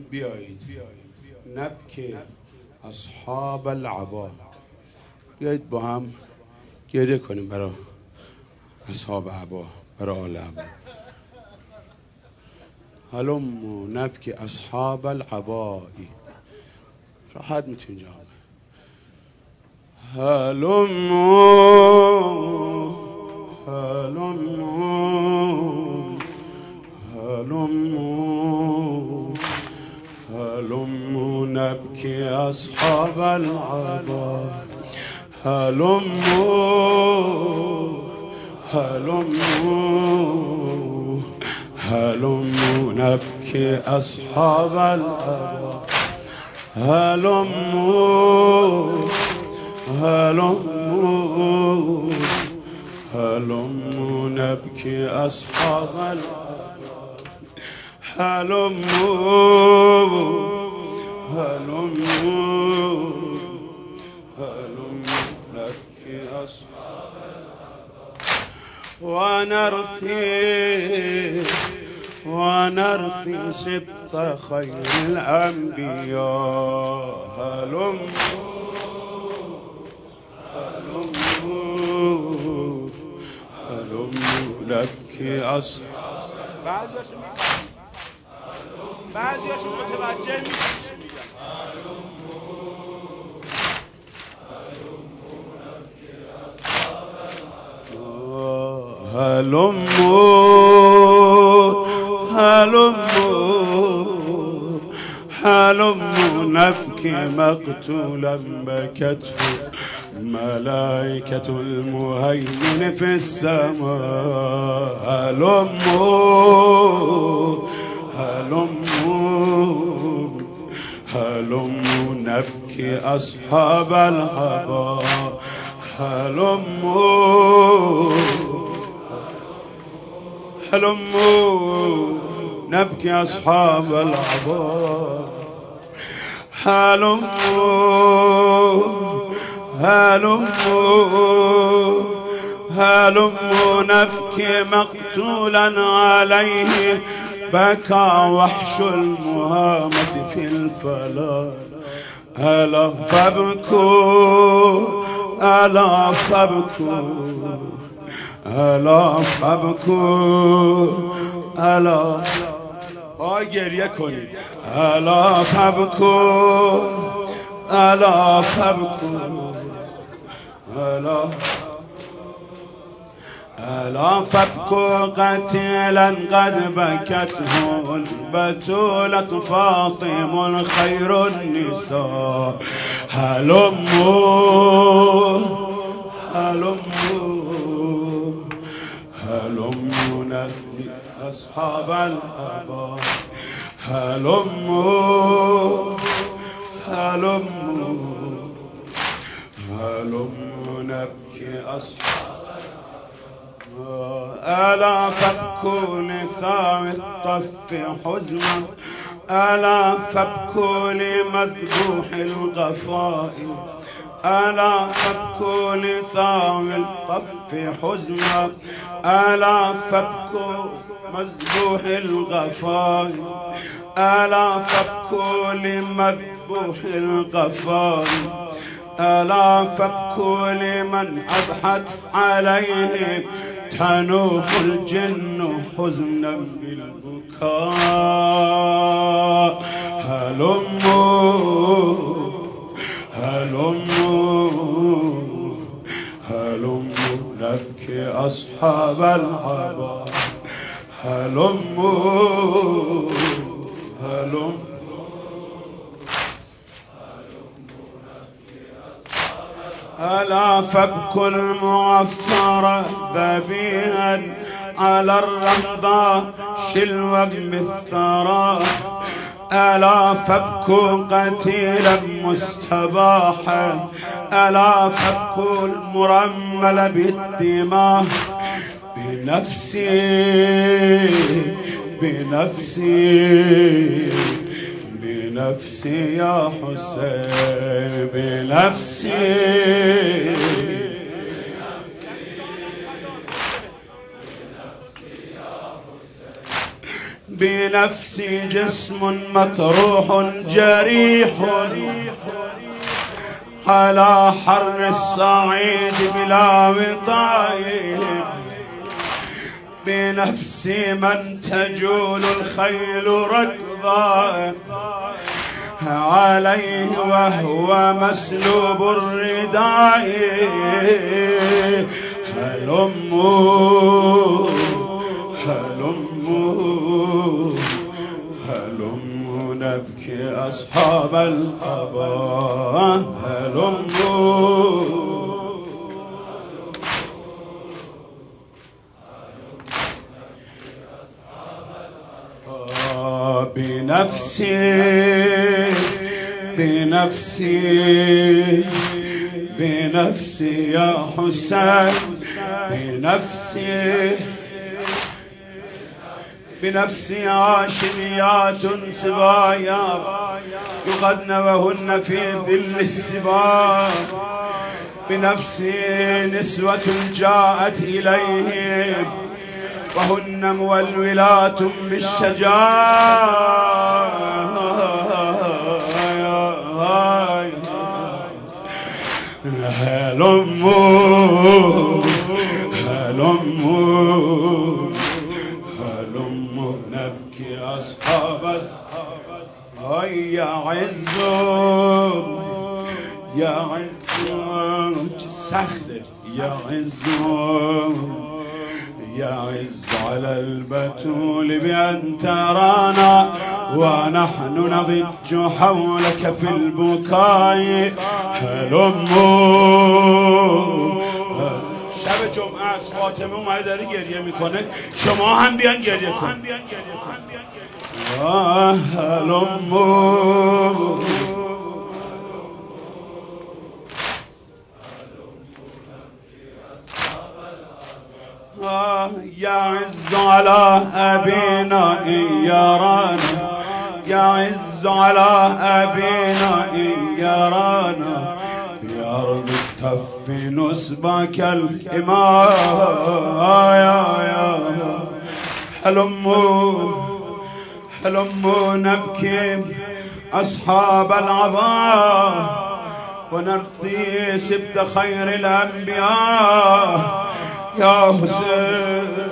بیایید نبکه اصحاب العبا، بیایید با هم گریه کنیم برای اصحاب عبا، برای آل عبا. هلموا نبکی اصحاب العبایی، راحت میتونی جواب. هلموا هلموا هلموا هلموا نبکی اصحاب العبا، هلموا هلموا هلموا نبکی اصحاب العبا، هلموا هلموا هلموا نبکی اصحاب العبا، هلموا هلموا هلموا نبکی اصحاب ونرثي سبط خير الأنبياء، هلموا هلموا هلموا نبكي أصحاب. بعضیاشون متوجه میشن. هلموا هلموا هلموا نبكي مقتولا بكته ملائكة المهيمن في السماء، هلموا هلموا هلموا نبكي أصحاب العبا، هلموا هلموا نبكي أصحاب العبا، هلموا هلموا هلموا نبكي مقتولا عليه بكى وحش المهامة في الفلا، ألا فابكوا ألا فابكوا ألا فابكوا ألا گریه کنید، ألا فابكوا ألا فابكوا ألا فابكوا قتيلا قد بكته البتولة فاطم خير النساء، هلموا هلموا هلموا نبكي أصحاب العبا، هلموا هلموا هلموا نبكي أصحاب. ألا فابكوا لثاوي الطف حزنا، ألا فابكوا لمذبوح الغفاء، ألا فابكوا لثاوي الطف حزنا، ألا فابكوا مذبوح الغفاء، ألا فابكوا لمذبوح الغفاء، ألا فابكوا لمن أضحت عليه تنوح الجن حزنا بالبكاء، هلموا هلموا هلموا نبكي أصحاب العبا، هلموا هلموا ألا فابكوا المعفر ذبيها على الرمضاء شلوا بالثرى، ألا فابكوا قتيلا مستباحا، ألا فابكوا المرمل بالدماء، بنفسي بنفسي بنفسي يا حسين، بنفسي بنفسي جسم مطروح جريح على حر الصعيد بلا وطايب، بنفسي من تجول الخيل ركضا عليه وهو مسلوب الرداء. هلموا هلموا هلموا نبكي أصحاب القبا، هلموا بنفسي بنفسي بنفسي يا حسين، بنفسي بنفسي عاشميات سبايا يغدن وهن في ذل السباع، بنفسي نسوة جاءت إليهم وهن مولولات بالشجاع. هلموا هلموا هلموا نبكي أصحاب يا عز يا عز سخت يا عز يا عز على البتول بأن ترانا ونحن نضج حولك في البكاء. هلموا شب جمعه است، فاطمه اومده داره گریه میکنه، شما هم بیان گریه کن. هلموا يا عز على أبينا إن يرانا، يا عز على أبينا إن يرانا بأرض التف نسبك الإماء. هلموا هلموا نبكي أصحاب العباء ونرثي سبت خير الأنبياء. يا حسين